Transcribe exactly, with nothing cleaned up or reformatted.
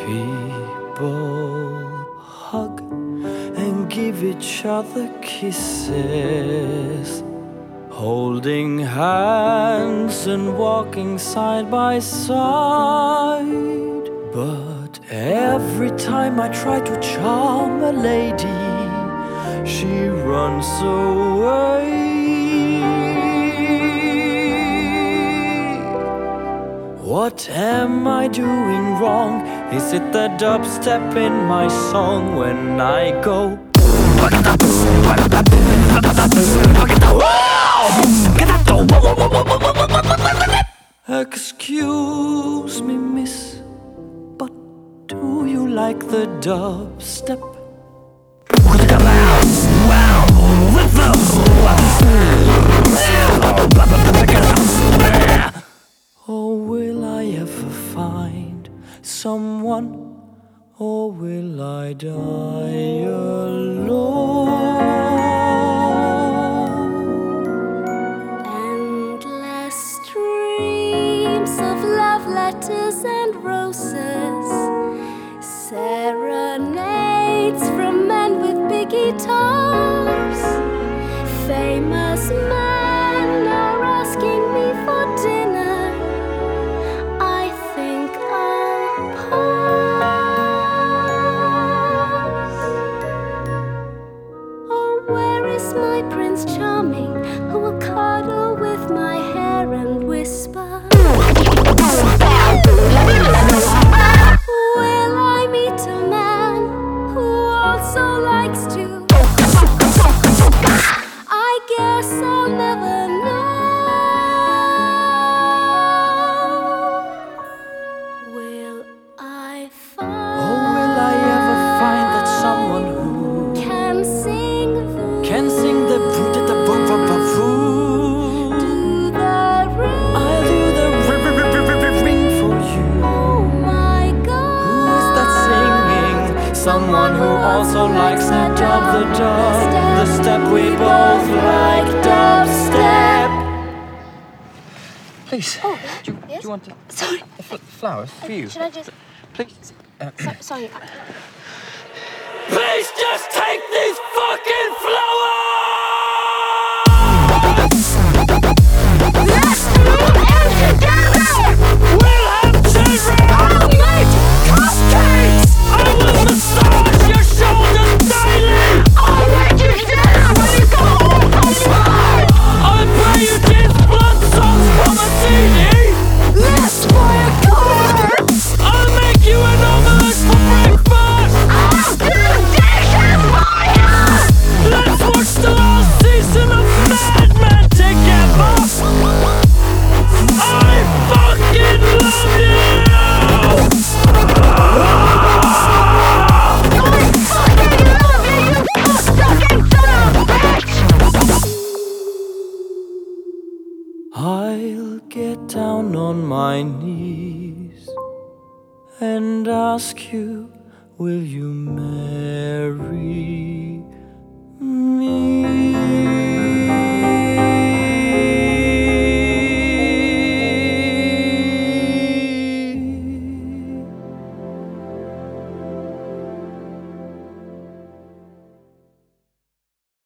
People hug and give each other kisses, holding hands and walking side by side. But every time I try to charm a lady, she runs away. What am I doing wrong? Is it the dubstep in my song when I go? Excuse me, miss, but do you like the dubstep? Or will I ever find someone, or will I die alone? Endless streams of love letters and roses, serenades from men with big guitars. Famous men are asking me for dinner. I think I'll pass. Oh, where is my Prince Charming, who will cuddle with my hair and whisper? Will I meet a man who also likes to? I guess I'll never know. Will I find? Or will I ever find that someone who Can sing the can sing the voo da da voo voo voo voo? Do the ring. I'll do the ring ring for you. Oh my God. Who is that singing? Someone who also likes the dub, the dub, the step. We both like dubstep. Please. Oh, Do you, yes? do you want the Sorry. fl- flowers for you? Should I just? Please. Uh, So, sorry. Please just take these fucking flowers! Let's move in together. We'll have children! I'll make cupcakes. I will massage your shoulders daily! I'll make you dinner when you go home from work. I'll play you James Blunt songs from a C D! Let's buy a car. I'll make you an omelette for breakfast! I'll do dishes for you. Let's watch the last season of Mad Men together! I fucking love you! I fucking love you, you cock-sucking son of a bitch. I'll get down on my knees and ask you, will you marry me?